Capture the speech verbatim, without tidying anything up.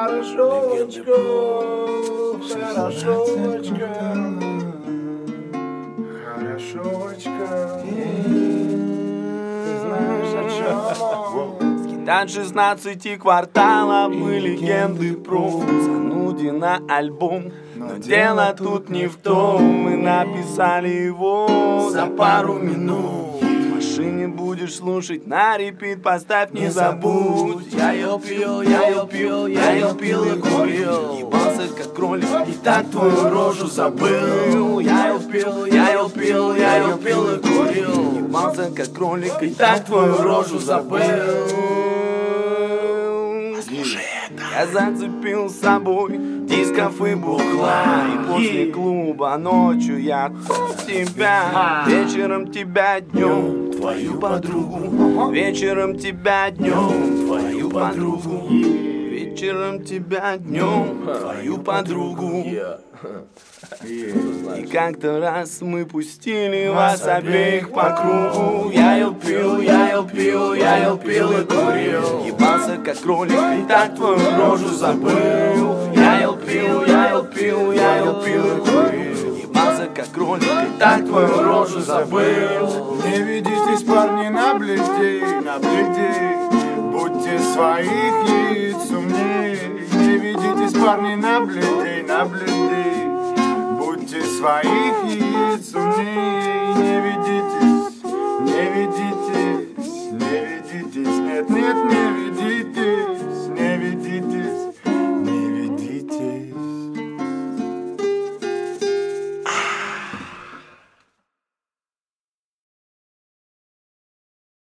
Хорошочка, хорошочка, хорошочка. Ты знаешь, о чем? Скитать шестнадцати кварталов и легенды про Занудина альбом. Но дело тут не в том, мы написали его за пару минут. В машине будешь слушать на репит, поставь, не забудь. Я ее пил, я ее пил, я ее пил и курил. Ебался как кролик и так твою рожу забыл. Я ее пил, я ее пил, я ее пил и курил. Ебался как кролик и так твою рожу забыл. Я зацепил с собой дисков и бухла. И после клуба ночью я тебя, вечером тебя днем, твою подругу. Вечером тебя днем, твою подругу. Вечером тебя днем, твою подругу. И как-то раз мы пустили вас обеих по кругу. Я ее пил, я ее пил, я ее пил и курил. Ебался как кролик и так твою рожу забыл. Я ее пил, я ее пил, я ее пил и курил. Ебался как кролик и так твою рожу забыл. Не ведитесь, парни, на бледей, на бледей. Будьте своих яиц умней. Не ведитесь, парни, на бледей, на бледей. Будьте своих яиц умней.